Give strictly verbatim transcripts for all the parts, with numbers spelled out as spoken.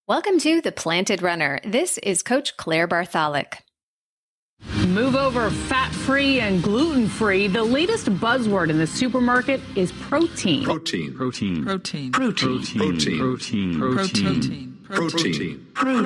Welcome to The Planted Runner. This is Coach Claire Bartholic. Move over fat-free and gluten-free. The latest buzzword in the supermarket is protein. Protein. Protein. Protein. Protein. Protein. Protein. Protein. Protein.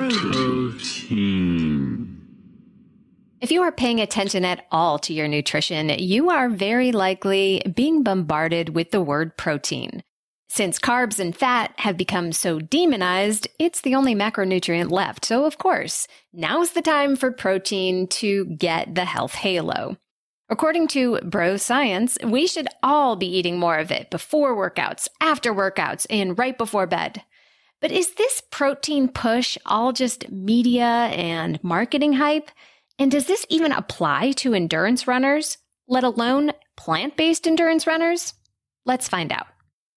Protein. If you are paying attention at all to your nutrition, you are very likely being bombarded with the word protein. Since carbs and fat have become so demonized, it's the only macronutrient left. So, of course, now's the time for protein to get the health halo. According to Bro Science, we should all be eating more of it before workouts, after workouts, and right before bed. But is this protein push all just media and marketing hype? And does this even apply to endurance runners, let alone plant-based endurance runners? Let's find out.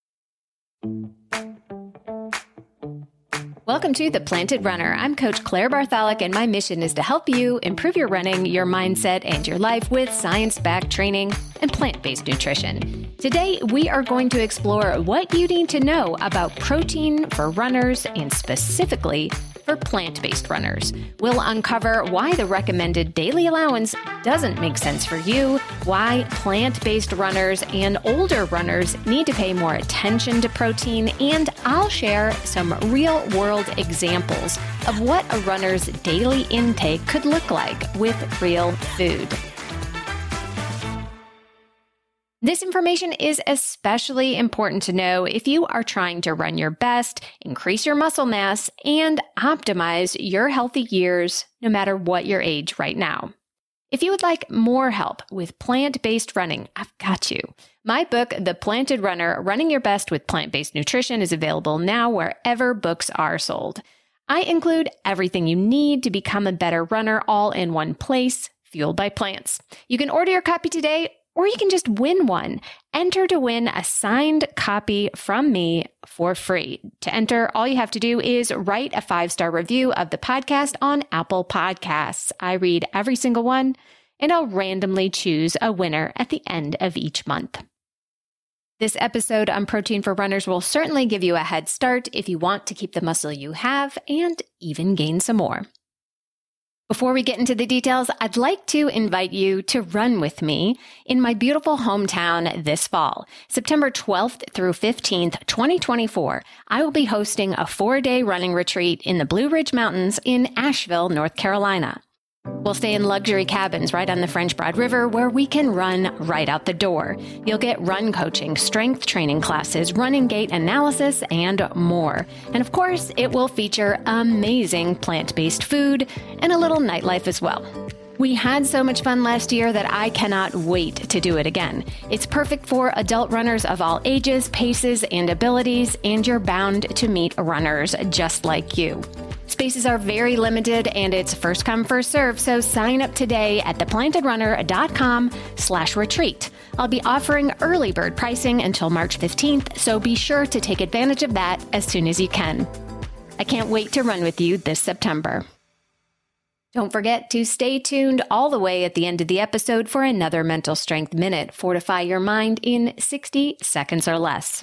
Welcome to The Planted Runner. I'm Coach Claire Bartholic, and my mission is to help you improve your running, your mindset, and your life with science-backed training and plant-based nutrition. Today, we are going to explore what you need to know about protein for runners and specifically for plant-based runners. We'll uncover why the recommended daily allowance doesn't make sense for you, why plant-based runners and older runners need to pay more attention to protein, and I'll share some real-world examples of what a runner's daily intake could look like with real food. This information is especially important to know if you are trying to run your best, increase your muscle mass, and optimize your healthy years, no matter what your age right now. If you would like more help with plant-based running, I've got you. My book, The Planted Runner, Running Your Best with Plant-Based Nutrition, is available now wherever books are sold. I include everything you need to become a better runner all in one place, fueled by plants. You can order your copy today, or you can just win one. Enter to win a signed copy from me for free. To enter, all you have to do is write a five-star review of the podcast on Apple Podcasts. I read every single one, and I'll randomly choose a winner at the end of each month. This episode on Protein for Runners will certainly give you a head start if you want to keep the muscle you have and even gain some more. Before we get into the details, I'd like to invite you to run with me in my beautiful hometown this fall. September twelfth through fifteenth, twenty twenty-four, I will be hosting a four-day running retreat in the Blue Ridge Mountains in Asheville, North Carolina. We'll stay in luxury cabins right on the French Broad River where we can run right out the door. You'll get run coaching, strength training classes, running gait analysis, and more. And of course, it will feature amazing plant-based food and a little nightlife as well. We had so much fun last year that I cannot wait to do it again. It's perfect for adult runners of all ages, paces, and abilities, and you're bound to meet runners just like you. Spaces are very limited and it's first come, first serve, so sign up today at theplantedrunner.com slash retreat. I'll be offering early bird pricing until March fifteenth, so be sure to take advantage of that as soon as you can. I can't wait to run with you this September. Don't forget to stay tuned all the way at the end of the episode for another Mental Strength Minute. Fortify your mind in sixty seconds or less.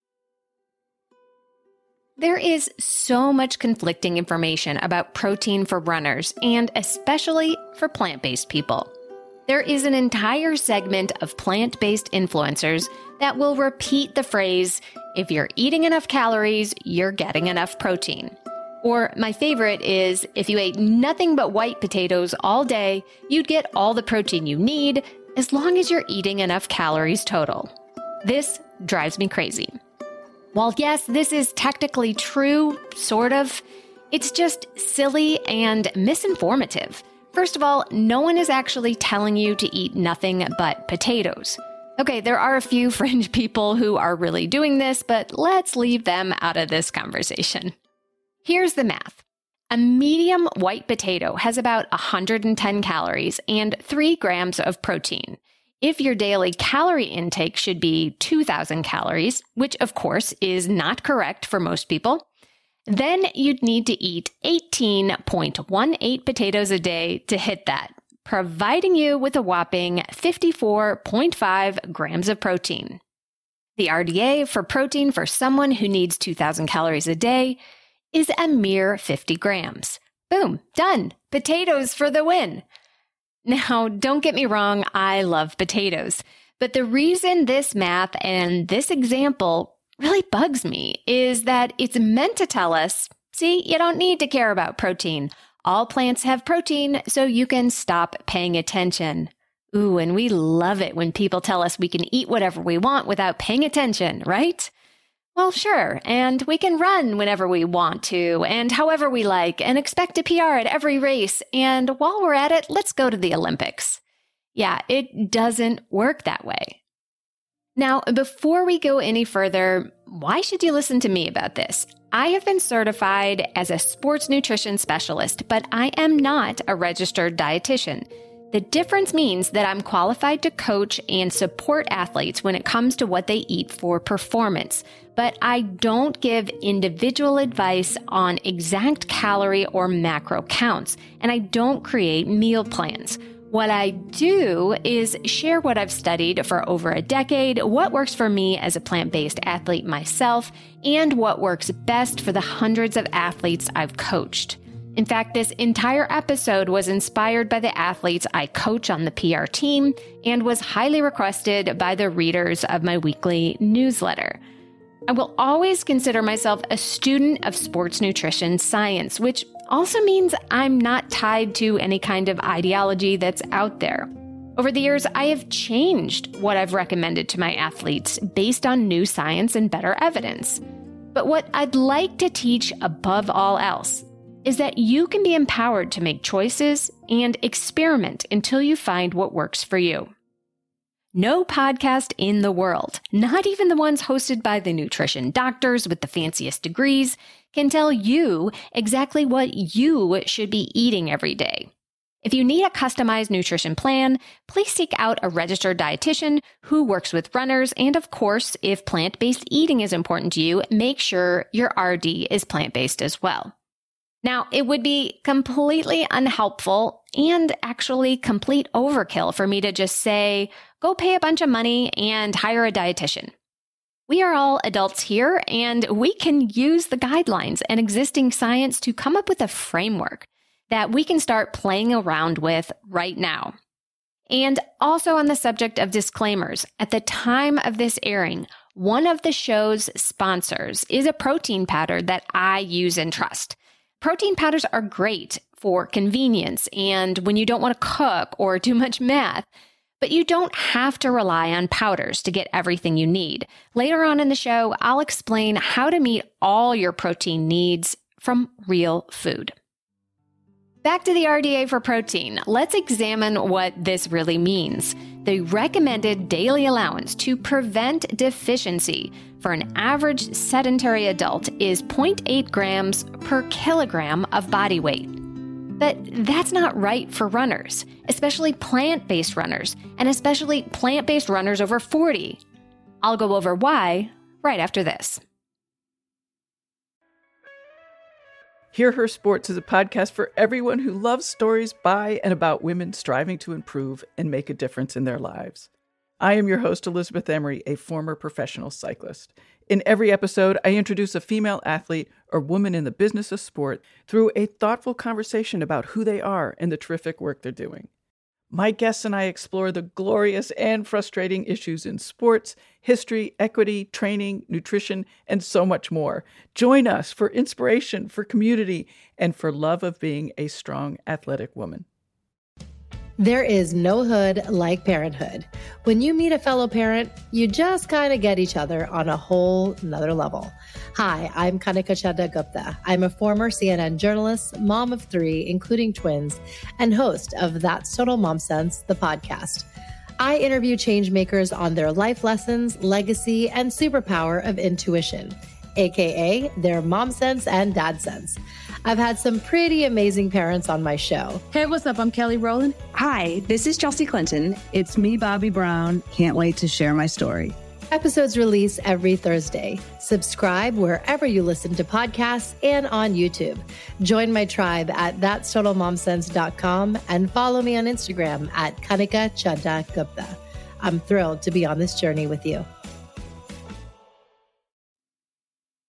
There is so much conflicting information about protein for runners, and especially for plant-based people. There is an entire segment of plant-based influencers that will repeat the phrase, if you're eating enough calories, you're getting enough protein. Or my favorite is, if you ate nothing but white potatoes all day, you'd get all the protein you need as long as you're eating enough calories total. This drives me crazy. While yes, this is technically true, sort of, it's just silly and misinformative. First of all, no one is actually telling you to eat nothing but potatoes. Okay, there are a few fringe people who are really doing this, but let's leave them out of this conversation. Here's the math. A medium white potato has about one hundred ten calories and three grams of protein. If your daily calorie intake should be two thousand calories, which of course is not correct for most people, then you'd need to eat eighteen point one eight potatoes a day to hit that, providing you with a whopping fifty-four point five grams of protein. The R D A for protein for someone who needs two thousand calories a day is a mere fifty grams. Boom, done. Potatoes for the win. Now, don't get me wrong, I love potatoes. But the reason this math and this example really bugs me is that it's meant to tell us, see, you don't need to care about protein. All plants have protein, so you can stop paying attention. Ooh, and we love it when people tell us we can eat whatever we want without paying attention, right? Well, sure, and we can run whenever we want to, and however we like, and expect a P R at every race, and while we're at it, let's go to the Olympics. Yeah, it doesn't work that way. Now, before we go any further, why should you listen to me about this? I have been certified as a sports nutrition specialist, but I am not a registered dietitian. The difference means that I'm qualified to coach and support athletes when it comes to what they eat for performance, but I don't give individual advice on exact calorie or macro counts, and I don't create meal plans. What I do is share what I've studied for over a decade, what works for me as a plant-based athlete myself, and what works best for the hundreds of athletes I've coached. In fact, this entire episode was inspired by the athletes I coach on the P R team and was highly requested by the readers of my weekly newsletter. I will always consider myself a student of sports nutrition science, which also means I'm not tied to any kind of ideology that's out there. Over the years, I have changed what I've recommended to my athletes based on new science and better evidence. But what I'd like to teach above all else is that you can be empowered to make choices and experiment until you find what works for you. No podcast in the world, not even the ones hosted by the nutrition doctors with the fanciest degrees, can tell you exactly what you should be eating every day. If you need a customized nutrition plan, please seek out a registered dietitian who works with runners. And of course, if plant-based eating is important to you, make sure your R D is plant-based as well. Now, it would be completely unhelpful and actually complete overkill for me to just say, go pay a bunch of money and hire a dietitian. We are all adults here, and we can use the guidelines and existing science to come up with a framework that we can start playing around with right now. And also on the subject of disclaimers, at the time of this airing, one of the show's sponsors is a protein powder that I use and trust. Protein powders are great for convenience and when you don't want to cook or do much math, but you don't have to rely on powders to get everything you need. Later on in the show, I'll explain how to meet all your protein needs from real food. Back to the R D A for protein. Let's examine what this really means. The recommended daily allowance to prevent deficiency for an average sedentary adult is zero point eight grams per kilogram of body weight. But that's not right for runners, especially plant-based runners, and especially plant-based runners over forty. I'll go over why right after this. Hear Her Sports is a podcast for everyone who loves stories by and about women striving to improve and make a difference in their lives. I am your host, Elizabeth Emery, a former professional cyclist. In every episode, I introduce a female athlete or woman in the business of sport through a thoughtful conversation about who they are and the terrific work they're doing. My guests and I explore the glorious and frustrating issues in sports, history, equity, training, nutrition, and so much more. Join us for inspiration, for community, and for love of being a strong, athletic woman. There is no hood like parenthood. When you meet a fellow parent, you just kind of get each other on a whole nother level. Hi, I'm Kanika Chadda Gupta. I'm a former C N N journalist, mom of three, including twins, and host of That's Total Mom Sense, the podcast. I interview changemakers on their life lessons, legacy, and superpower of intuition, aka their mom sense and dad sense. I've had some pretty amazing parents on my show. Hey, what's up? I'm Kelly Rowland. Hi, this is Chelsea Clinton. It's me, Bobby Brown. Can't wait to share my story. Episodes release every Thursday. Subscribe wherever you listen to podcasts and on YouTube. Join my tribe at that's total mom sense dot com and follow me on Instagram at Kanika Chadda Gupta. I'm thrilled to be on this journey with you.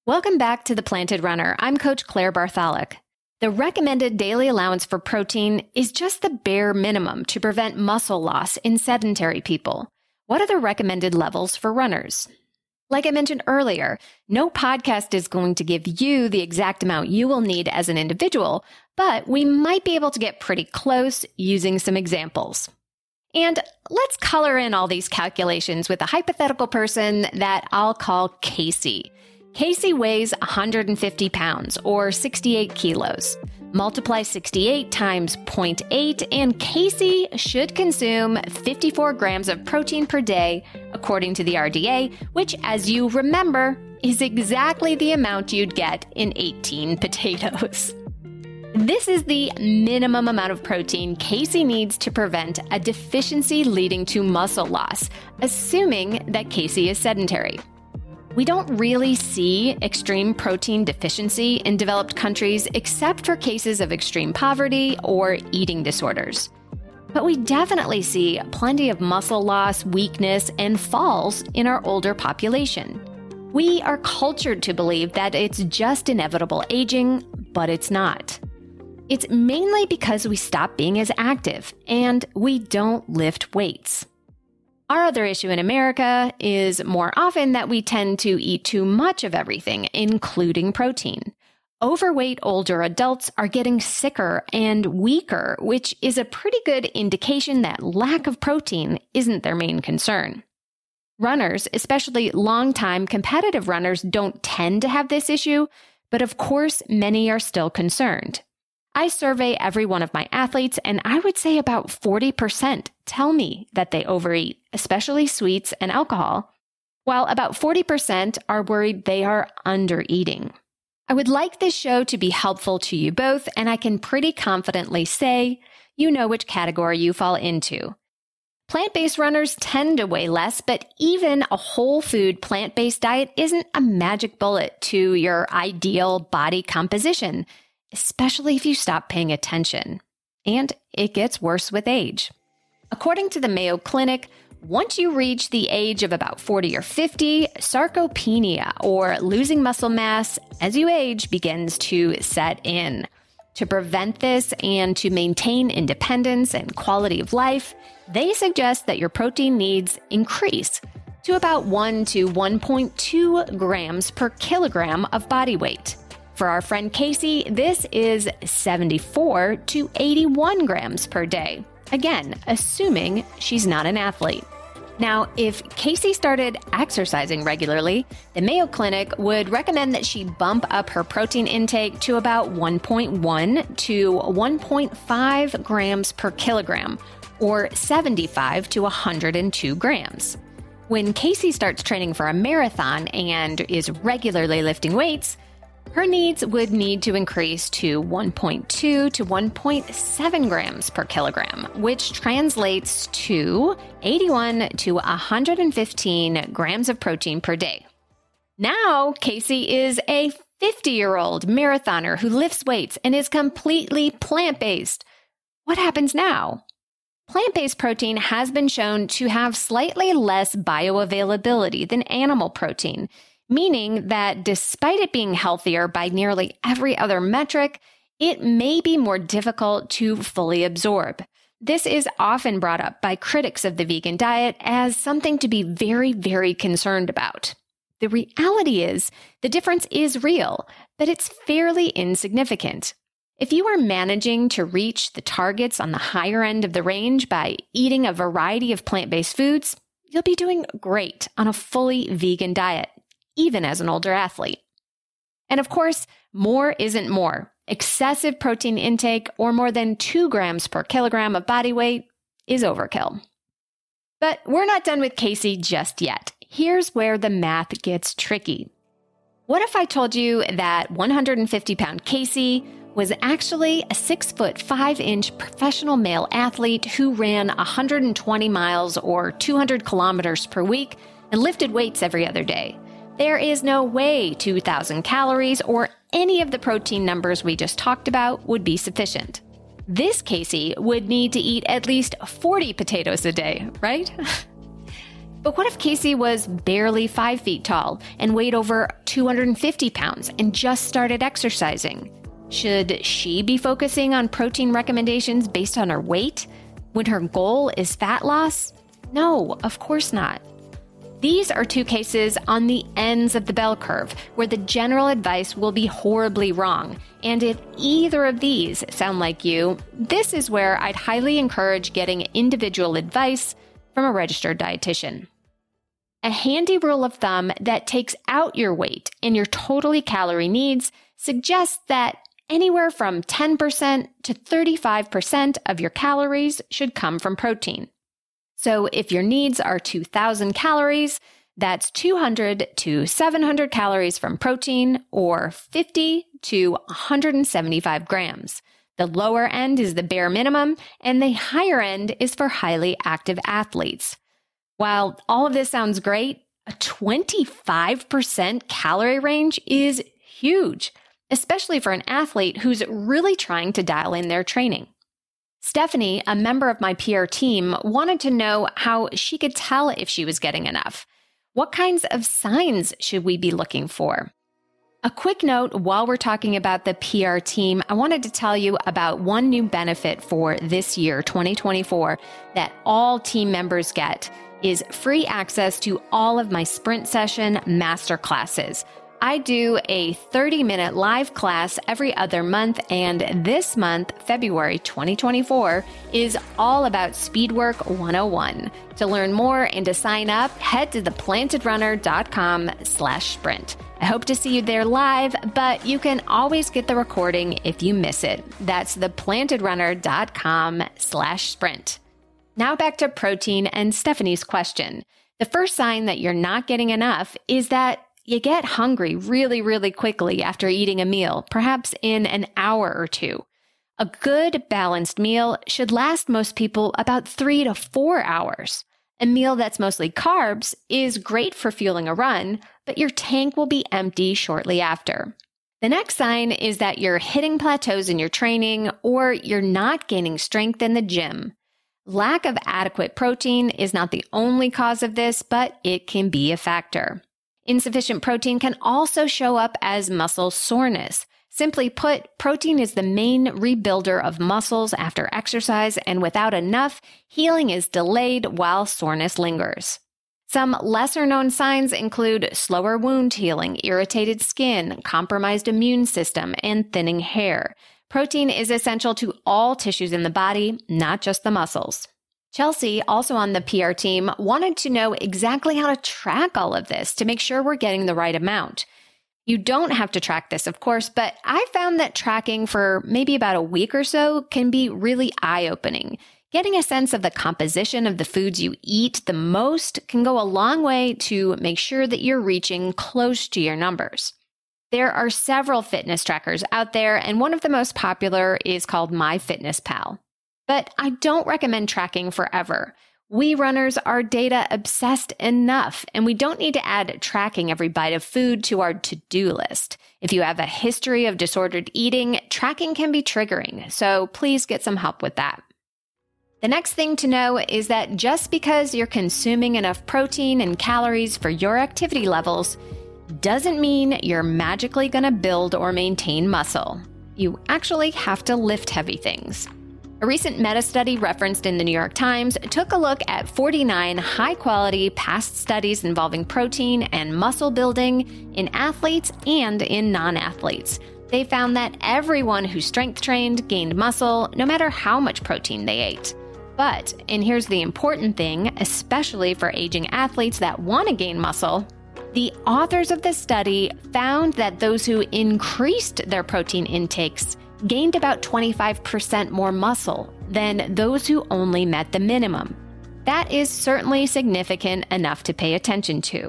Welcome back to The Planted Runner. I'm Coach Claire Bartholic. The recommended daily allowance for protein is just the bare minimum to prevent muscle loss in sedentary people. What are the recommended levels for runners? Like I mentioned earlier, no podcast is going to give you the exact amount you will need as an individual, but we might be able to get pretty close using some examples. And let's color in all these calculations with a hypothetical person that I'll call Casey. Casey weighs one hundred fifty pounds, or sixty-eight kilos. Multiply sixty-eight times zero point eight, and Casey should consume fifty-four grams of protein per day, according to the R D A, which, as you remember, is exactly the amount you'd get in eighteen potatoes. This is the minimum amount of protein Casey needs to prevent a deficiency leading to muscle loss, assuming that Casey is sedentary. We don't really see extreme protein deficiency in developed countries except for cases of extreme poverty or eating disorders. But we definitely see plenty of muscle loss, weakness, and falls in our older population. We are cultured to believe that it's just inevitable aging, but it's not. It's mainly because we stop being as active and we don't lift weights. Our other issue in America is more often that we tend to eat too much of everything, including protein. Overweight older adults are getting sicker and weaker, which is a pretty good indication that lack of protein isn't their main concern. Runners, especially long-time competitive runners, don't tend to have this issue, but of course, many are still concerned. I survey every one of my athletes, and I would say about forty percent tell me that they overeat, especially sweets and alcohol, while about forty percent are worried they are undereating. I would like this show to be helpful to you both, and I can pretty confidently say you know which category you fall into. Plant-based runners tend to weigh less, but even a whole food plant-based diet isn't a magic bullet to your ideal body composition, especially if you stop paying attention. And it gets worse with age. According to the Mayo Clinic, once you reach the age of about forty or fifty, sarcopenia, or losing muscle mass as you age, begins to set in. To prevent this and to maintain independence and quality of life, they suggest that your protein needs increase to about one to one point two grams per kilogram of body weight. For our friend Casey, this is seventy-four to eighty-one grams per day. Again, assuming she's not an athlete. Now, if Casey started exercising regularly, the Mayo Clinic would recommend that she bump up her protein intake to about one point one to one point five grams per kilogram, or seventy-five to one hundred two grams. When Casey starts training for a marathon and is regularly lifting weights, her needs would need to increase to one point two to one point seven grams per kilogram, which translates to eighty-one to one hundred fifteen grams of protein per day. Now, Casey is a fifty-year-old marathoner who lifts weights and is completely plant-based. What happens now? Plant-based protein has been shown to have slightly less bioavailability than animal protein, meaning that despite it being healthier by nearly every other metric, it may be more difficult to fully absorb. This is often brought up by critics of the vegan diet as something to be very, very concerned about. The reality is, the difference is real, but it's fairly insignificant. If you are managing to reach the targets on the higher end of the range by eating a variety of plant-based foods, you'll be doing great on a fully vegan diet, even as an older athlete. And of course, more isn't more. Excessive protein intake, or more than two grams per kilogram of body weight, is overkill. But we're not done with Casey just yet. Here's where the math gets tricky. What if I told you that one hundred fifty pound Casey was actually a six foot five inch professional male athlete who ran one hundred twenty miles or two hundred kilometers per week and lifted weights every other day? There is no way two thousand calories or any of the protein numbers we just talked about would be sufficient. This Casey would need to eat at least forty potatoes a day, right? But what if Casey was barely five feet tall and weighed over two hundred fifty pounds and just started exercising? Should she be focusing on protein recommendations based on her weight when her goal is fat loss? No, of course not. These are two cases on the ends of the bell curve where the general advice will be horribly wrong. And if either of these sound like you, this is where I'd highly encourage getting individual advice from a registered dietitian. A handy rule of thumb that takes out your weight and your total calorie needs suggests that anywhere from ten percent to thirty-five percent of your calories should come from protein. So if your needs are two thousand calories, that's two hundred to seven hundred calories from protein, or fifty to one hundred seventy-five grams. The lower end is the bare minimum, and the higher end is for highly active athletes. While all of this sounds great, a twenty-five percent calorie range is huge, especially for an athlete who's really trying to dial in their training. Stephanie, a member of my P R team, wanted to know how she could tell if she was getting enough. What kinds of signs should we be looking for? A quick note while we're talking about the P R team, I wanted to tell you about one new benefit for this year, twenty twenty-four, that all team members get is free access to all of my Sprint Session masterclasses. I do a thirty-minute live class every other month, and this month, February twenty twenty-four, is all about Speedwork one oh one. To learn more and to sign up, head to theplantedrunner.com slash sprint. I hope to see you there live, but you can always get the recording if you miss it. That's theplantedrunner.com slash sprint. Now back to protein and Stephanie's question. The first sign that you're not getting enough is that you get hungry really, really quickly after eating a meal, perhaps in an hour or two. A good balanced meal should last most people about three to four hours. A meal that's mostly carbs is great for fueling a run, but your tank will be empty shortly after. The next sign is that you're hitting plateaus in your training or you're not gaining strength in the gym. Lack of adequate protein is not the only cause of this, but it can be a factor. Insufficient protein can also show up as muscle soreness. Simply put, protein is the main rebuilder of muscles after exercise, and without enough, healing is delayed while soreness lingers. Some lesser-known signs include slower wound healing, irritated skin, compromised immune system, and thinning hair. Protein is essential to all tissues in the body, not just the muscles. Chelsea, also on the P R team, wanted to know exactly how to track all of this to make sure we're getting the right amount. You don't have to track this, of course, but I found that tracking for maybe about a week or so can be really eye-opening. Getting a sense of the composition of the foods you eat the most can go a long way to make sure that you're reaching close to your numbers. There are several fitness trackers out there, and one of the most popular is called MyFitnessPal. But I don't recommend tracking forever. We runners are data obsessed enough, and we don't need to add tracking every bite of food to our to-do list. If you have a history of disordered eating, tracking can be triggering, so please get some help with that. The next thing to know is that just because you're consuming enough protein and calories for your activity levels doesn't mean you're magically going to build or maintain muscle. You actually have to lift heavy things. A recent meta-study referenced in the New York Times took a look at forty-nine high-quality past studies involving protein and muscle building in athletes and in non-athletes. They found that everyone who strength trained gained muscle, no matter how much protein they ate. But, and here's the important thing, especially for aging athletes that want to gain muscle, the authors of this study found that those who increased their protein intakes gained about twenty-five percent more muscle than those who only met the minimum. That is certainly significant enough to pay attention to.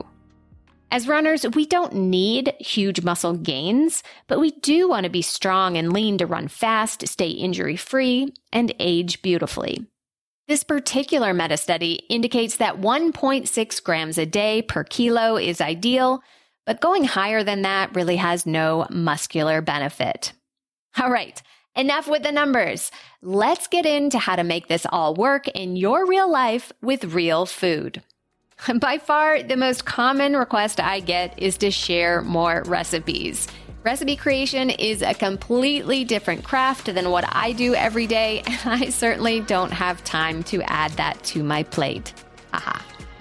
As runners, we don't need huge muscle gains, but we do want to be strong and lean to run fast, stay injury-free, and age beautifully. This particular meta-study indicates that one point six grams a day per kilo is ideal, but going higher than that really has no muscular benefit. All right, enough with the numbers. Let's get into how to make this all work in your real life with real food. By far, the most common request I get is to share more recipes. Recipe creation is a completely different craft than what I do every day, and I certainly don't have time to add that to my plate. Haha.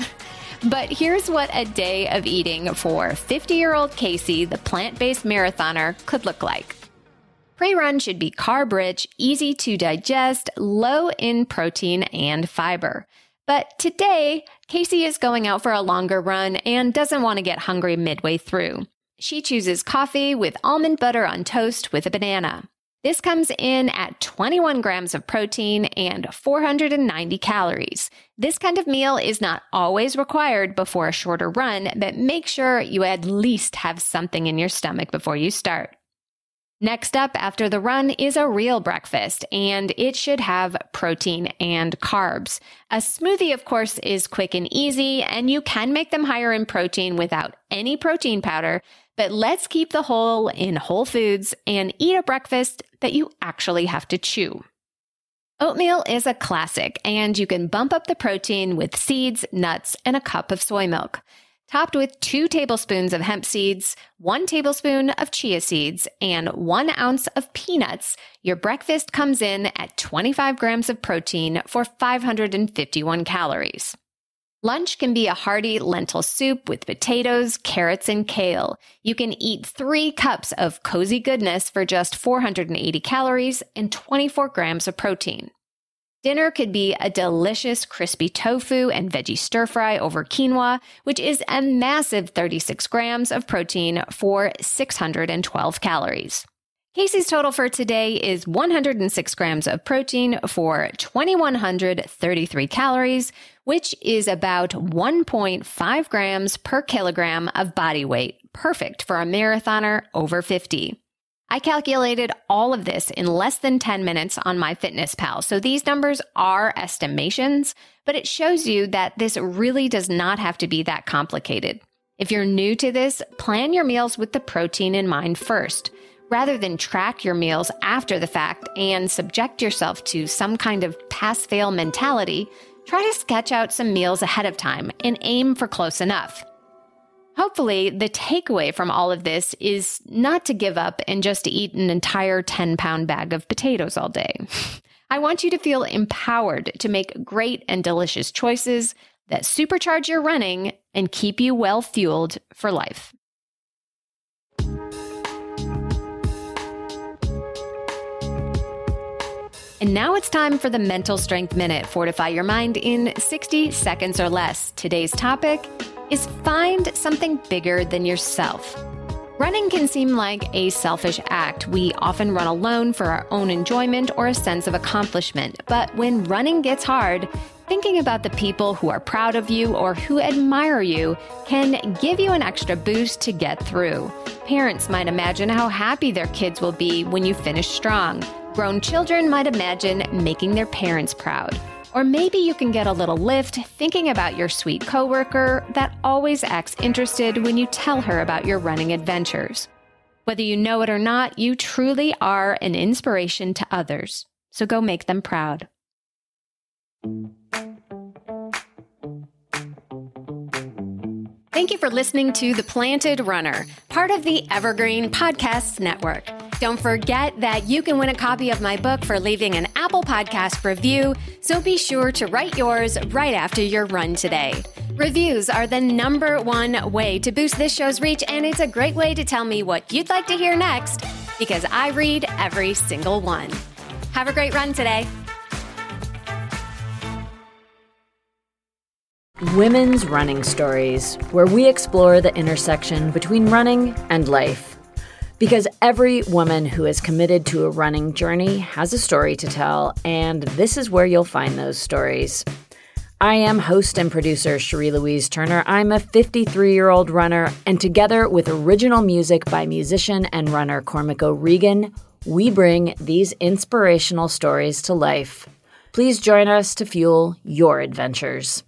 But here's what a day of eating for fifty-year-old Casey, the plant-based marathoner, could look like. Pre-run should be carb-rich, easy to digest, low in protein and fiber. But today, Casey is going out for a longer run and doesn't want to get hungry midway through. She chooses coffee with almond butter on toast with a banana. This comes in at twenty-one grams of protein and four hundred ninety calories. This kind of meal is not always required before a shorter run, but make sure you at least have something in your stomach before you start. Next up after the run is a real breakfast, and it should have protein and carbs. A smoothie, of course, is quick and easy, and you can make them higher in protein without any protein powder, but let's keep the whole in whole foods and eat a breakfast that you actually have to chew. Oatmeal is a classic, and you can bump up the protein with seeds, nuts, and a cup of soy milk. Topped with two tablespoons of hemp seeds, one tablespoon of chia seeds, and one ounce of peanuts, your breakfast comes in at twenty-five grams of protein for five hundred fifty-one calories. Lunch can be a hearty lentil soup with potatoes, carrots, and kale. You can eat three cups of cozy goodness for just four hundred eighty calories and twenty-four grams of protein. Dinner could be a delicious crispy tofu and veggie stir-fry over quinoa, which is a massive thirty-six grams of protein for six hundred twelve calories. Casey's total for today is one hundred six grams of protein for two thousand one hundred thirty-three calories, which is about one point five grams per kilogram of body weight, perfect for a marathoner over fifty. I calculated all of this in less than ten minutes on MyFitnessPal, so these numbers are estimations, but it shows you that this really does not have to be that complicated. If you're new to this, plan your meals with the protein in mind first. Rather than track your meals after the fact and subject yourself to some kind of pass-fail mentality, try to sketch out some meals ahead of time and aim for close enough. Hopefully, the takeaway from all of this is not to give up and just eat an entire ten-pound bag of potatoes all day. I want you to feel empowered to make great and delicious choices that supercharge your running and keep you well-fueled for life. And now it's time for the Mental Strength Minute. Fortify your mind in sixty seconds or less. Today's topic is find something bigger than yourself. Running can seem like a selfish act. We often run alone for our own enjoyment or a sense of accomplishment. But when running gets hard, thinking about the people who are proud of you or who admire you can give you an extra boost to get through. Parents might imagine how happy their kids will be when you finish strong. Grown children might imagine making their parents proud. Or maybe you can get a little lift thinking about your sweet coworker that always acts interested when you tell her about your running adventures. Whether you know it or not, you truly are an inspiration to others. So go make them proud. Thank you for listening to The Planted Runner, part of the Evergreen Podcasts Network. Don't forget that you can win a copy of my book for leaving an Apple Podcast review, so be sure to write yours right after your run today. Reviews are the number one way to boost this show's reach, and it's a great way to tell me what you'd like to hear next, because I read every single one. Have a great run today. Women's Running Stories, where we explore the intersection between running and life. Because every woman who is committed to a running journey has a story to tell, and this is where you'll find those stories. I am host and producer Cherie Louise Turner. I'm a fifty-three-year-old runner, and together with original music by musician and runner Cormac O'Regan, we bring these inspirational stories to life. Please join us to fuel your adventures.